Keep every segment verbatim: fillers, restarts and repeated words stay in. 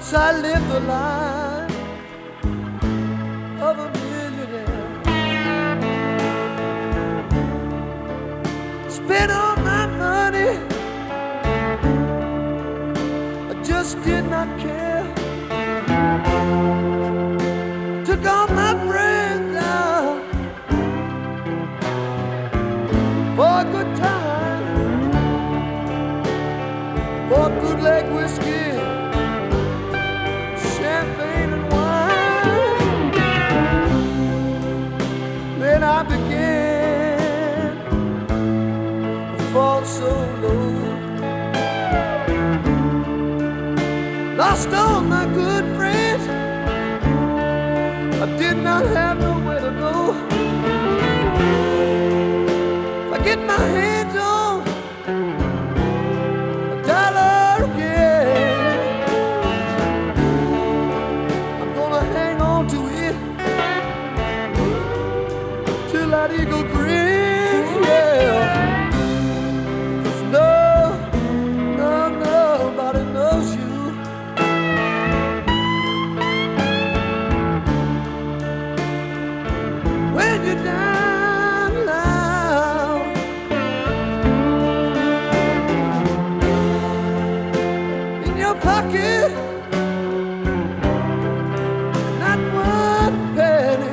Once I lived the life of a millionaire, spent all my money, I just did not care. Took all my friends out for a good time, for bootleg whiskey, champagne and wine. Then I began to fall so low, lost all my good friends, I did not have nowhere to go. If I get my hands on a dollar again, I'm gonna hang on to it till that eagle grin, yeah. 'Cause no, no, nobody knows you when you're down loud. In your pocket, not one penny.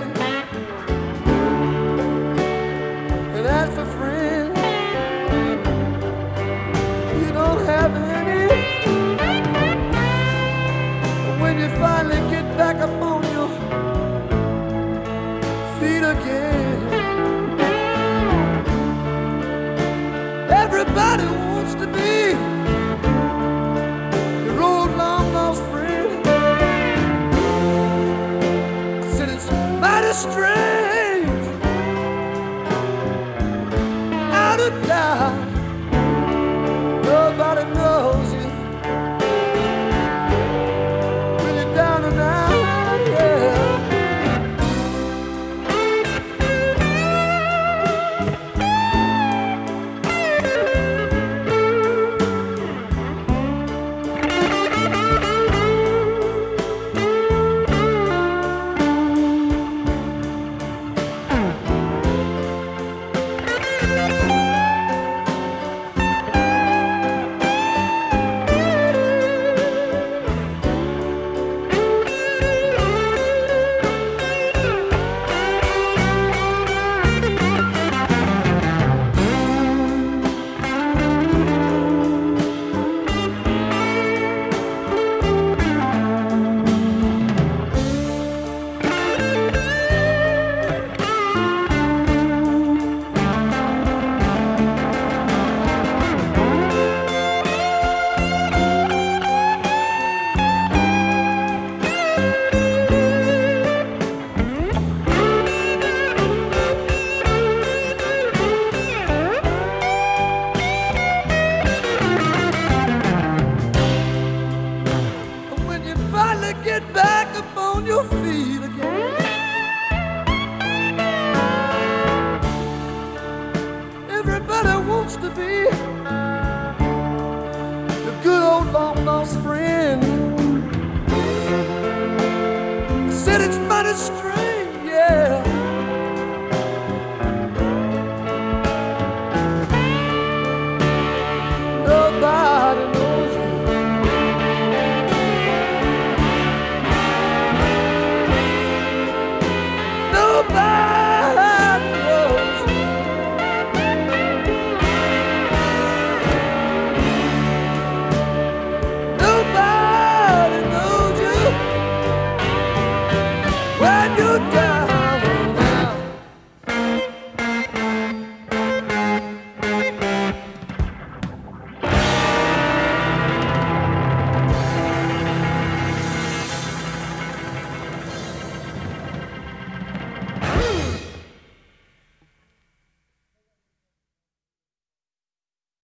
And as for friends, you don't have any. But when you finally get back up on your feet again, everybody wants to be your old long lost friend. I said it's mighty strange, out of doubt, nobody knows you really down and out, yeah. Get back up on your feet again, everybody wants to be the good old long lost friend. Said it's mighty strange,